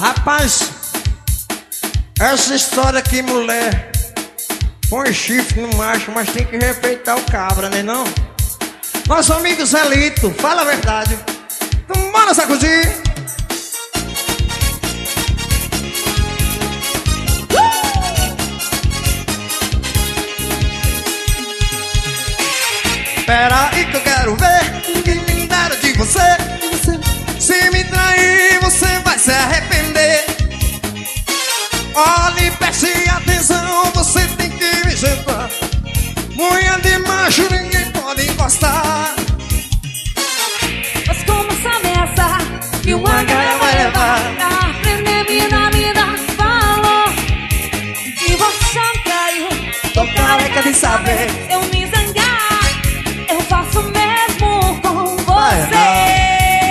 Rapaz, essa história que mulher põe chifre no macho, mas tem que respeitar o cabra, né não? Nosso amigo Zelito, fala a verdade. Então bora sacudir. Espera aí que eu quero ver que me deram de você. Se me trair você vai se arrepender. Olhe, preste atenção, você tem que me sentar. Mulher de macho ninguém pode encostar. Mas como essa ameaça que uma galera vai levar pra aprender, mina falou que você traiu. Tô careca de saber. Eu me zangar, eu faço mesmo com você.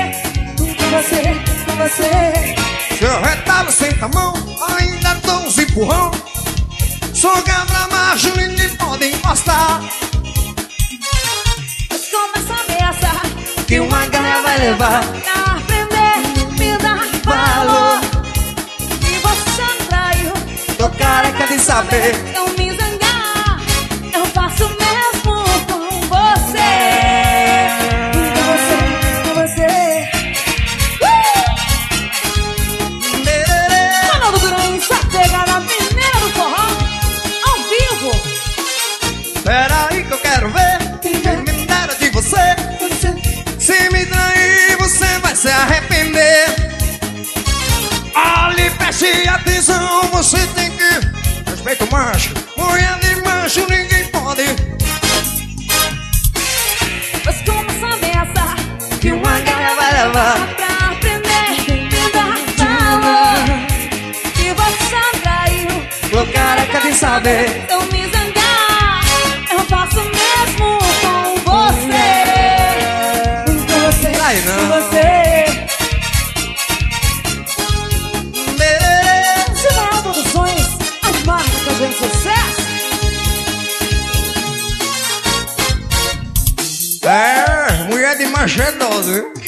Com você. Seu retalho senta a mão, ainda dou uns empurrão. Sou cabra macho, ninguém pode encostar. Mas como essa ameaça Que uma galera vai levar pra aprender, me dá valor que você traiu. Tô careca de saber. Eu me zangar, eu faço mesmo com você. Com você. Mano do Grande, essa pegada mineira do forró, ao vivo. Espera aí que eu quero ver que me deram de você. Se me trair você vai se arrepender. Olhe, preste atenção, você tem que respeita o macho. Mulher de macho ninguém pode. Mas como essa ameaça Que uma galera vai levar pra aprender, me dá valor que você traiu. Tô careca de saber. Eu me zangar, eu faço mesmo com você. Com você, Vai não. com você. Silva Produções, as marcas fazendo sucesso. É, mulher de macho é dose, viu?